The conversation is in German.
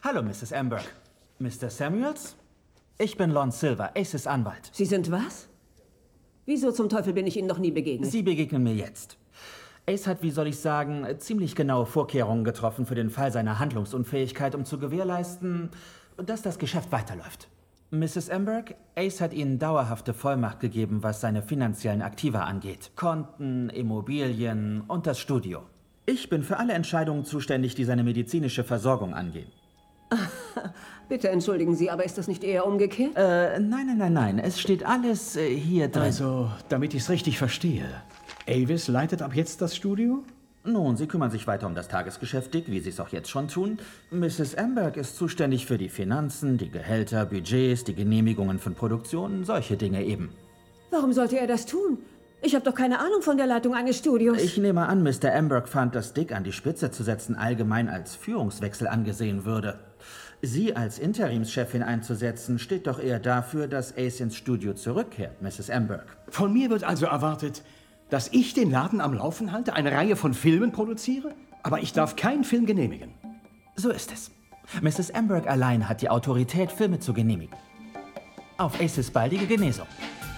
Hallo, Mrs. Amberg. Mr. Samuels? Ich bin Lon Silver, Aces Anwalt. Sie sind was? Wieso zum Teufel bin ich Ihnen noch nie begegnet? Sie begegnen mir jetzt. Ace hat, wie soll ich sagen, ziemlich genaue Vorkehrungen getroffen für den Fall seiner Handlungsunfähigkeit, um zu gewährleisten, dass das Geschäft weiterläuft. Mrs. Amberg, Ace hat Ihnen dauerhafte Vollmacht gegeben, was seine finanziellen Aktiva angeht. Konten, Immobilien und das Studio. Ich bin für alle Entscheidungen zuständig, die seine medizinische Versorgung angehen. Bitte entschuldigen Sie, aber ist das nicht eher umgekehrt? Nein. Es steht alles hier drin. Also, damit ich es richtig verstehe. Avis leitet ab jetzt das Studio? Nun, Sie kümmern sich weiter um das Tagesgeschäft, Dick, wie Sie es auch jetzt schon tun. Mrs. Amberg ist zuständig für die Finanzen, die Gehälter, Budgets, die Genehmigungen von Produktionen, solche Dinge eben. Warum sollte er das tun? Ich habe doch keine Ahnung von der Leitung eines Studios. Ich nehme an, Mr. Amberg fand, dass Dick an die Spitze zu setzen allgemein als Führungswechsel angesehen würde. Sie als Interimschefin einzusetzen, steht doch eher dafür, dass Ace ins Studio zurückkehrt, Mrs. Amberg. Von mir wird also erwartet, dass ich den Laden am Laufen halte, eine Reihe von Filmen produziere? Aber ich darf keinen Film genehmigen. So ist es. Mrs. Amberg allein hat die Autorität, Filme zu genehmigen. Auf Aces baldige Genesung.